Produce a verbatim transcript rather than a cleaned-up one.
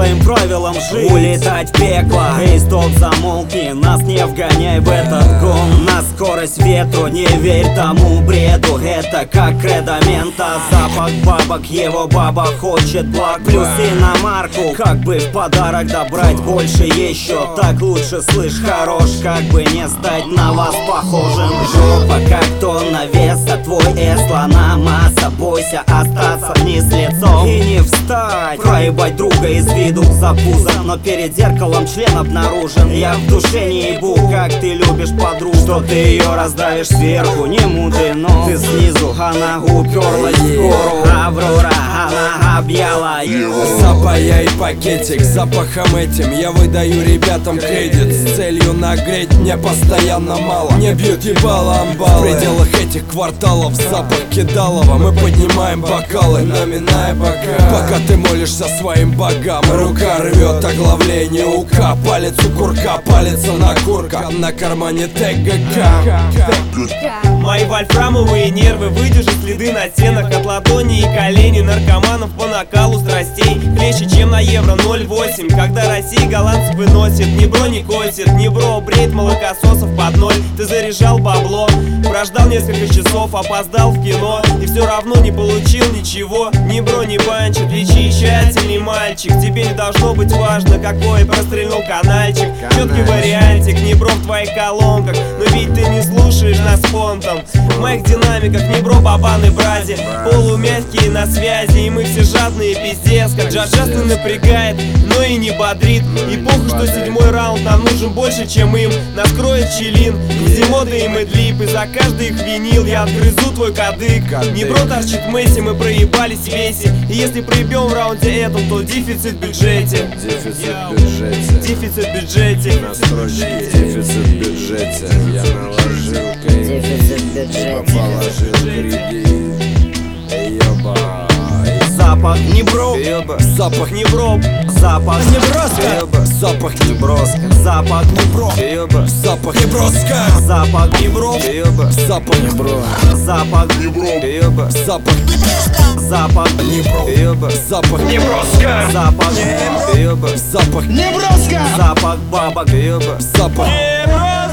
своим правилам жить, улетать в пекло. Эй, стоп, замолкни, нас не вгоняй в этот гон. На скорость ветру, не верь тому бреду. Это как кредо мента, запах бабок, его баба хочет благ. Плюсы на марку, как бы в подарок добрать больше еще. Так лучше, слышь, хорош, как бы не стать на вас похожим. Жопа как тонна веса, твой эс слона масса. Бойся остаться вниз лицом и не встать, проебать друга из виду за пузо. Но перед зеркалом член обнаружен. Я в душе не ебу, как ты любишь подругу, что ты ее раздавишь сверху, не мудрено. Ты снизу, она уперлась в гору. Аврора, она объяла его. Запая и пакетик, запахом этим я выдаю ребятам кредит. С целью нагреть мне постоянно мало. Мне бьют ебало амбалы. В пределах этих кварталов запах кидалова. Мы поднимаем бокалы, наминая бока. Пока ты молишься своим богам, рука рвет оглавление УК. Палец у курка, палец на курка. На кармане ТГК. Мои вольфрамовые нервы выдержат следы на стенах от ладони и коленей наркоманов по накалу страстей. Крепче, чем на евро ноль восемь, когда Россия голландцев выносит. Ни бро не косит, ни бро бреет молокососов под ноль. Ты заряжал бабло, прождал несколько часов, опоздал в кино и все равно не получил ничего. Ни бро не банчит, лечи тщательней, мальчик. Тебе не должно быть важно, какой прострельнул канальчик. Четкий вариантик, не бро в твоих колонках, но ведь ты не слушаешь нас фонтом. В моих динамиках не бро, бабан и брази, полумягкие на связи, и мы все жадные пиздец. Как джаз не напрягает, но и не бодрит. И похуй, что седьмой раунд нам нужен больше, чем им. Нас кроет Чилин, Зимода и Мэдлип, и за каждый их винил я отгрызу твой кадык. Не бро торчит Месси, мы проебались в весе. И если проебем в раунде этом, то дефицит в бюджете. Дефицит в бюджете. Дефицит в бюджете. На строчке дефицит в бюджете. Я наложил кредит, Дефицит в бюджете. положил кредит. Ёба. Запах не бро, Запах не бро, запах не броска, Запах не броска. запах не бро, Запах не броска. запах не бро, Запах не бро. запах не бро, Запах запах не бро. Запах не броска. запах Запах запах бабок, Запах Не бро!